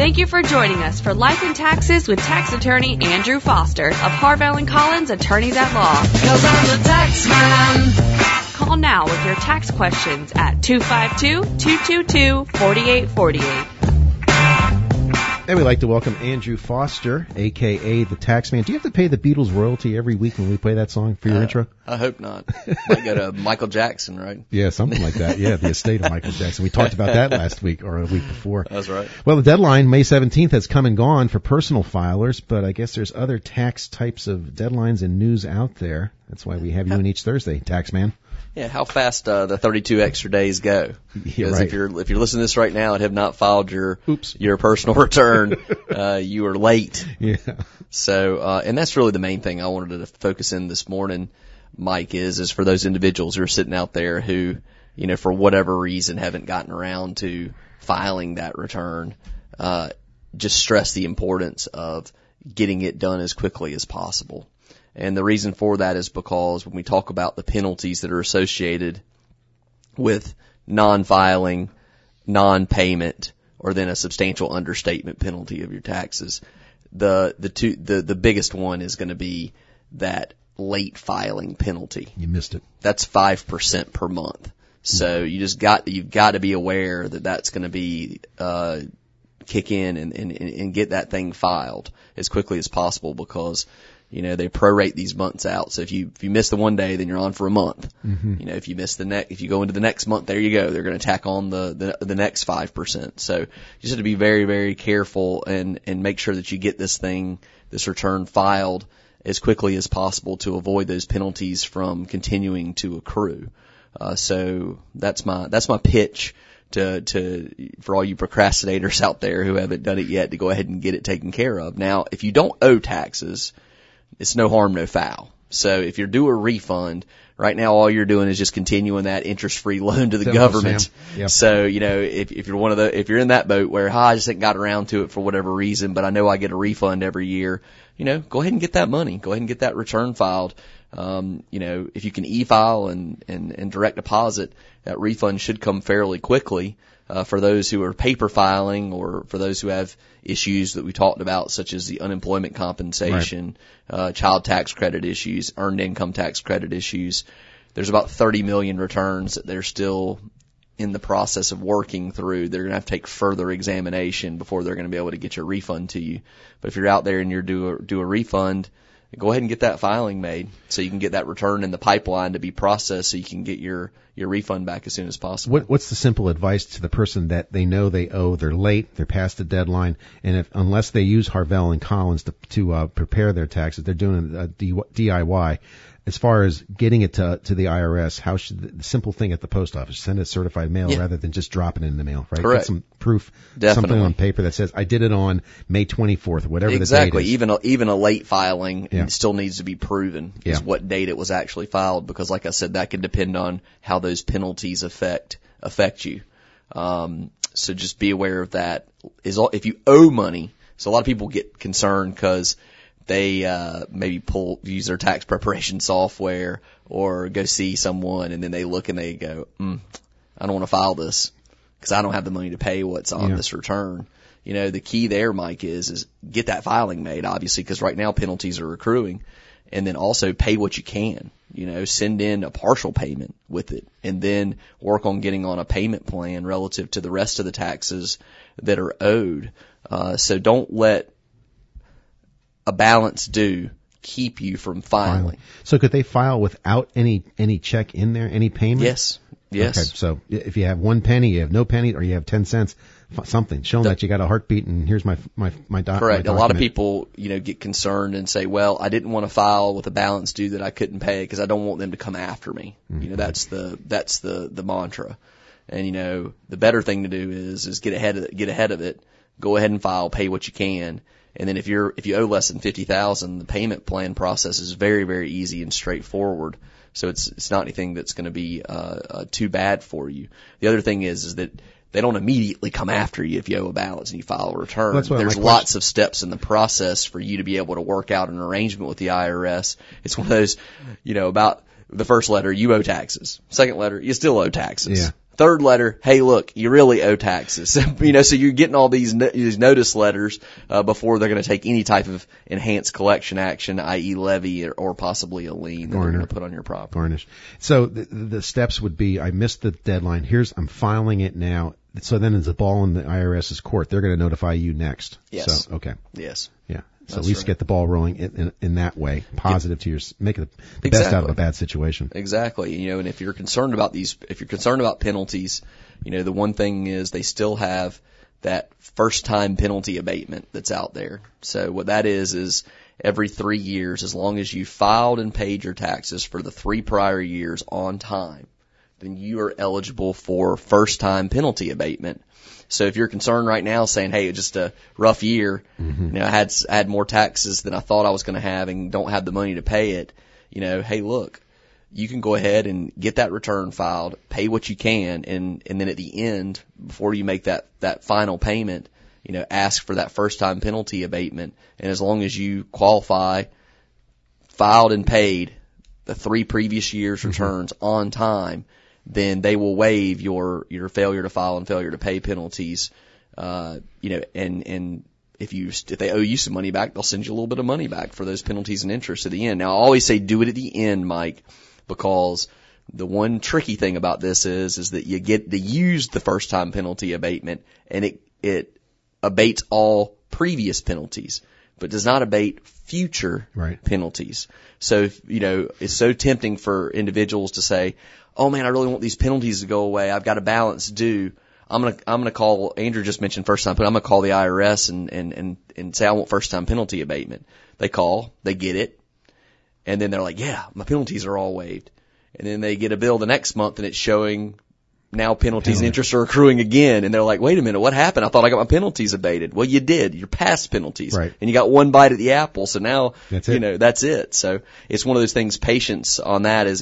Thank you for joining us for Life and Taxes with tax attorney Andrew Foster of Harvell & Collins Attorneys at Law. 'Cause I'm the tax man. Call now with your tax questions at 252-222-4848. And we'd like to welcome Andrew Foster, a.k.a. the Taxman. Do you have to pay the Beatles royalty every week when we play that song for your intro? I hope not. Might go to Michael Jackson, right? Yeah, something like that. Yeah, the estate of Michael Jackson. We talked about that last week or a week before. That's right. Well, the deadline, May 17th, has come and gone for personal filers, but I guess there's other tax types of deadlines and news out there. That's why we have you in each Thursday, Taxman. Yeah, how fast the 32 extra days go. Yeah, right. If you're listening to this right now and have not filed your personal return, you are late. Yeah. So, and that's really the main thing I wanted to focus in this morning, Mike, is for those individuals who are sitting out there who, for whatever reason haven't gotten around to filing that return, just stress the importance of getting it done as quickly as possible. And the reason for that is because when we talk about the penalties that are associated with non-filing, non-payment, or then a substantial understatement penalty of your taxes, the biggest one is going to be that late filing penalty. You missed it. That's 5% per month. So you've got to be aware that that's going to be kick in and get that thing filed as quickly as possible, because they prorate these months out. So if you miss the one day, then you're on for a month. Mm-hmm. If you miss if you go into the next month, there you go. They're going to tack on the next 5%. So you just have to be very, very careful and make sure that you get this return filed as quickly as possible to avoid those penalties from continuing to accrue. So that's my pitch for all you procrastinators out there who haven't done it yet, to go ahead and get it taken care of. Now, if you don't owe taxes, it's no harm, no foul. So if you're due a refund, right now all you're doing is just continuing that interest-free loan to the government. Yep. So, if you're if you're in that boat where, I just ain't got around to it for whatever reason, but I know I get a refund every year, go ahead and get that money. Go ahead and get that return filed. If you can e-file and direct deposit, that refund should come fairly quickly. For those who are paper filing, or for those who have issues that we talked about, such as the unemployment compensation, child tax credit issues, earned income tax credit issues, there's about 30 million returns that they're still in the process of working through. They're going to have to take further examination before they're going to be able to get your refund to you. But if you're out there and you're due a refund, go ahead and get that filing made so you can get that return in the pipeline to be processed so you can get your refund back as soon as possible. What's the simple advice to the person that they know they owe, they're late, they're past the deadline, and unless they use Harvell & Collins to prepare their taxes, they're doing a DIY. As far as getting it to the IRS, how should the simple thing at the post office, send a certified mail rather than just dropping it in the mail, right? Correct. Get some proof, Definitely. Something on paper that says I did it on May 24th, whatever exactly. the date is. Even a late filing still needs to be proven is what date it was actually filed, because like I said, that can depend on how those penalties affect you. So just be aware of that. If you owe money, so a lot of people get concerned because they maybe use their tax preparation software or go see someone, and then they look and they go, I don't want to file this because I don't have the money to pay what's on this return. The key there, Mike, is get that filing made, obviously, because right now penalties are accruing, and then also pay what you can. Send in a partial payment with it, and then work on getting on a payment plan relative to the rest of the taxes that are owed. So don't let a balance due keep you from filing. So could they file without any check in there, any payment? Yes. Okay, so if you have 1 penny, you have no penny, or you have 10 cents, something, show them that you got a heartbeat and here's my Correct. A lot of people, get concerned and say, well, I didn't want to file with a balance due that I couldn't pay because I don't want them to come after me. Mm-hmm. That's the mantra. And, the better thing to do is get ahead of it, go ahead and file, pay what you can. And then if you owe less than $50,000, the payment plan process is very, very easy and straightforward. So it's not anything that's going to be too bad for you. The other thing is that they don't immediately come after you if you owe a balance and you file a return. There's lots of steps in the process for you to be able to work out an arrangement with the IRS. It's one of those, about the first letter, you owe taxes. Second letter, you still owe taxes. Yeah. Third letter, hey, look, you really owe taxes. So you're getting all these notice letters before they're going to take any type of enhanced collection action, i.e. levy or possibly a lien that they're going to put on your property. Garnish. So the steps would be, I missed the deadline. I'm filing it now. So then it's a ball in the IRS's court. They're going to notify you next. Yes. So, okay. Yes. Yeah. So That's at least right. get the ball rolling in that way, positive to make the best out of a bad situation. Exactly. And if you're concerned about penalties, the one thing is they still have that first time penalty abatement that's out there. So what that is every 3 years, as long as you filed and paid your taxes for the 3 prior years on time, then you are eligible for first time penalty abatement. So if you're concerned right now saying, hey, it's just a rough year, I had more taxes than I thought I was going to have and don't have the money to pay it, hey, look, you can go ahead and get that return filed, pay what you can, and then at the end, before you make that final payment, ask for that first time penalty abatement. And as long as you qualify, filed and paid the 3 previous years' returns on time, then they will waive your failure to file and failure to pay penalties. And if they owe you some money back, they'll send you a little bit of money back for those penalties and interest at the end. Now, I always say do it at the end, Mike, because the one tricky thing about this is that you get to use the first time penalty abatement, and it abates all previous penalties, but does not abate future penalties. So, it's so tempting for individuals to say, oh man, I really want these penalties to go away. I've got a balance due. I'm gonna call, Andrew just mentioned first time, but I'm gonna call the IRS and say I want first time penalty abatement. They call, they get it, and then they're like, yeah, my penalties are all waived. And then they get a bill the next month and it's showing now penalties and interest are accruing again. And they're like, wait a minute, what happened? I thought I got my penalties abated. Well, you did. Your past penalties. Right. And you got one bite at the apple. So now, that's it. That's it. So it's one of those things, patience on that is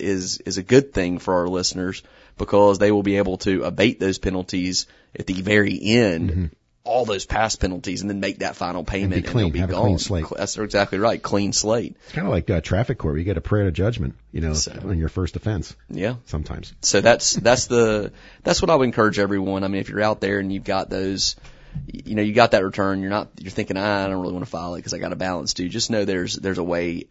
a good thing for our listeners, because they will be able to abate those penalties at the very end, all those past penalties, and then make that final payment and they'll be gone. A clean slate. That's exactly right. Clean slate. It's kind of like traffic court, where you get a prayer to judgment, on your first offense. Yeah. Sometimes. So that's what I would encourage everyone. I mean, if you're out there and you've got those, you got that return, you're thinking, I don't really want to file it because I got a balance due. Just know there's a way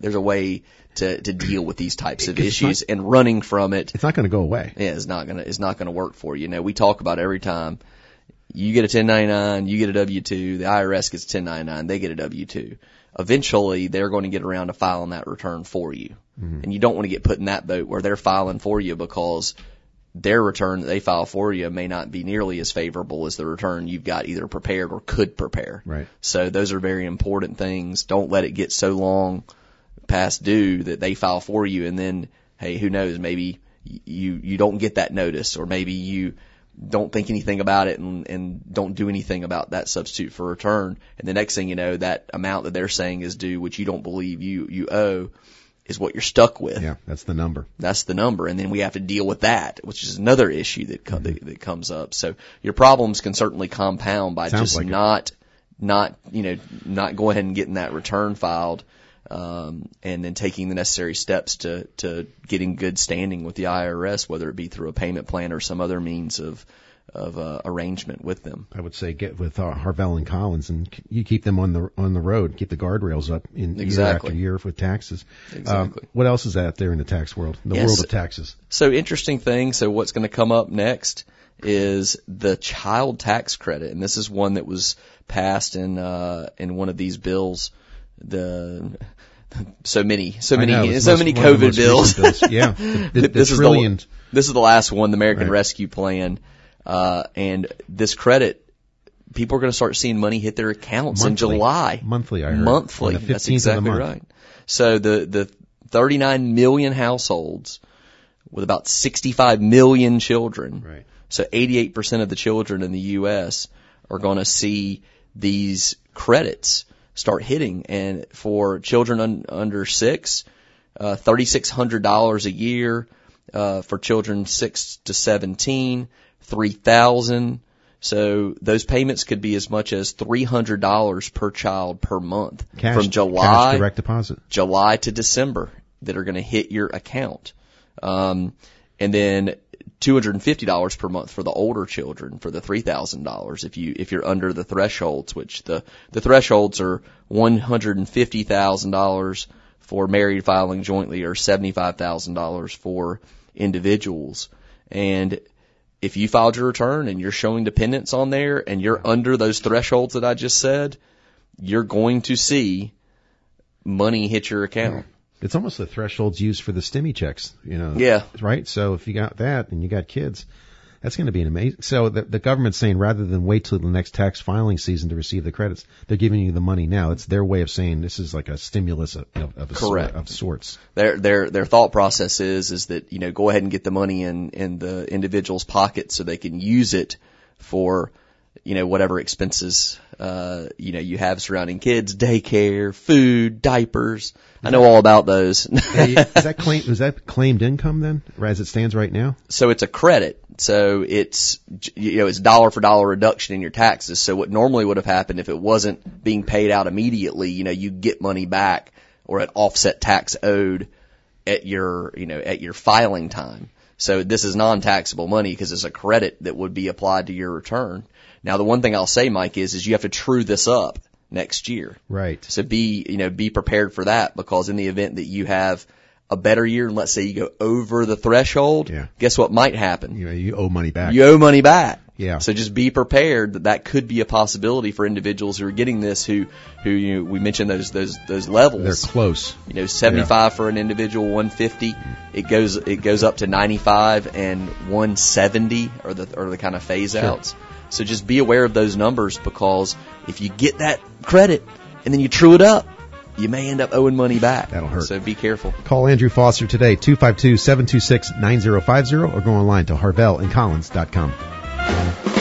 to deal with these types of issues, and running from it. It's not going to go away. Yeah, it's not going to work for you. We talk about every time you get a 1099, you get a W-2, the IRS gets a 1099, they get a W-2. Eventually, they're going to get around to filing that return for you. And you don't want to get put in that boat where they're filing for you because their return that they file for you may not be nearly as favorable as the return you've got either prepared or could prepare. Right. So those are very important things. Don't let it get so long past due that they file for you, and then, hey, who knows, maybe you don't get that notice, or maybe you don't think anything about it and don't do anything about that substitute for return. And the next thing you know, that amount that they're saying is due, which you don't believe you owe, is what you're stuck with. Yeah, that's the number. That's the number. And then we have to deal with that, which is another issue that comes up. So your problems can certainly compound by not go ahead and getting that return filed, and then taking the necessary steps to getting good standing with the IRS, whether it be through a payment plan or some other means of arrangement with them. I would say get with Harvell and Collins, and you keep them on the road, keep the guardrails up in year after year with taxes. Exactly. What else is out there in the tax world, world of taxes? So interesting thing. So what's going to come up next is the child tax credit, and this is one that was passed in one of these bills. So many COVID bills. Yeah. This is the last one, the American Rescue Plan. And this credit, people are going to start seeing money hit their accounts in July. Monthly, I heard. Monthly. On the 15th That's exactly of the month. right. So the 39 million households with about 65 million children. Right. So 88% of the children in the U.S. are going to see these credits start hitting. And for children under 6, $3,600 a year. For children 6 to 17, $3,000. So those payments could be as much as $300 per child per month from July, cash direct deposit, July to December, that are going to hit your account. And then $250 per month for the older children for the $3,000 if you're under the thresholds, which the thresholds are $150,000 for married filing jointly or $75,000 for individuals. And if you filed your return and you're showing dependents on there and you're under those thresholds that I just said, you're going to see money hit your account. It's almost the thresholds used for the stimmy checks, Yeah. Right? So if you got that and you got kids, that's going to be an amazing. So the government's saying rather than wait till the next tax filing season to receive the credits, they're giving you the money now. It's their way of saying this is like a stimulus of sorts. Their thought process is that, go ahead and get the money in the individual's pocket so they can use it for, whatever expenses, you have surrounding kids, daycare, food, diapers. I know all about those. Is that claimed income then, as it stands right now? So it's a credit. So it's dollar for dollar reduction in your taxes. So what normally would have happened if it wasn't being paid out immediately, you get money back or an offset tax owed at your filing time. So this is non-taxable money because it's a credit that would be applied to your return. Now, the one thing I'll say, Mike, is you have to true this up next year. Right. So be prepared for that, because in the event that you have a better year, and let's say you go over the threshold, guess what might happen? You owe money back. You owe money back. Yeah. So just be prepared that could be a possibility for individuals who are getting this who we mentioned those levels. They're close. 75 for an individual, 150. It goes up to 95 and 170 are the kind of phase outs. So just be aware of those numbers, because if you get that credit and then you true it up, you may end up owing money back. That'll hurt. So be careful. Call Andrew Foster today, 252-726-9050, or go online to harvelandcollins.com.